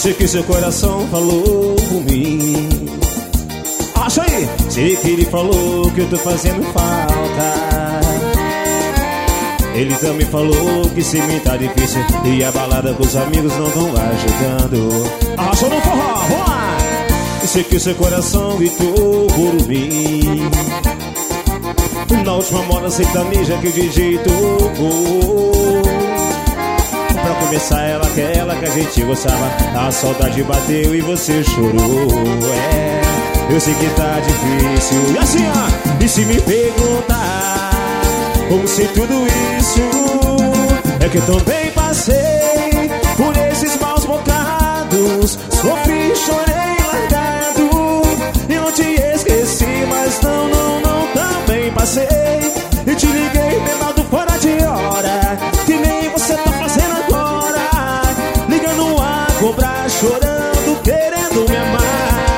Sei que seu coração falou por mim. Acha aí. Sei que ele falou que eu tô fazendo falta. Ele também falou que se me tá difícil e a balada com os amigos não tão ajudando. Arrasou no forró, vamos lá. Sei que seu coração gritou por mim. Na última moda sertaneja que o DJ tocou. Pra começar ela, aquela que a gente gostava. A saudade bateu e você chorou. Eu sei que tá difícil. E assim, ó. E se me perguntar como sei tudo isso, é que eu também passei por esses maus bocados. Sofri, chorei, largado e não te esqueci, mas não, também passei. E te liguei bêbado fora de hora, que nem você tá fazendo agora. Ligando a cobrar, chorando, querendo me amar.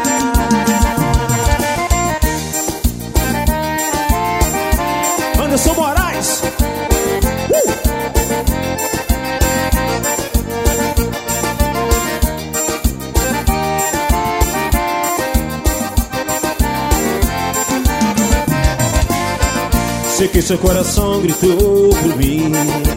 Anderson Moraes. Sei que seu coração gritou por mim.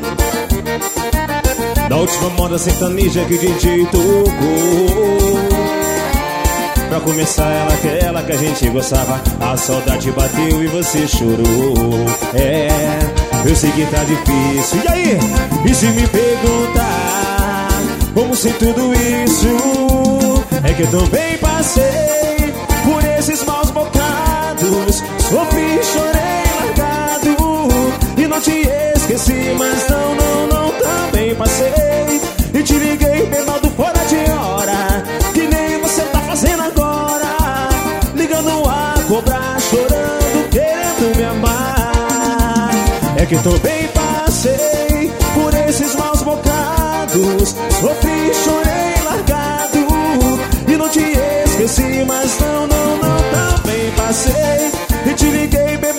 Da última moda sertaneja que o DJ tocou. Pra começar ela, aquela que a gente gostava. A saudade bateu e você chorou. Eu sei que tá difícil. E aí? E se me perguntar como sei tudo isso, é que eu também passei por esses maus bocados. Sofri, chorei, largado e não te esqueci, mas não, também passei. E te liguei bêbado fora de hora, que nem você tá fazendo agora. Ligando a cobrar, chorando, querendo me amar. É que eu também passei por esses maus bocados. Sofri, chorei, largado e não te esqueci, mas não, também passei. E te liguei bêbado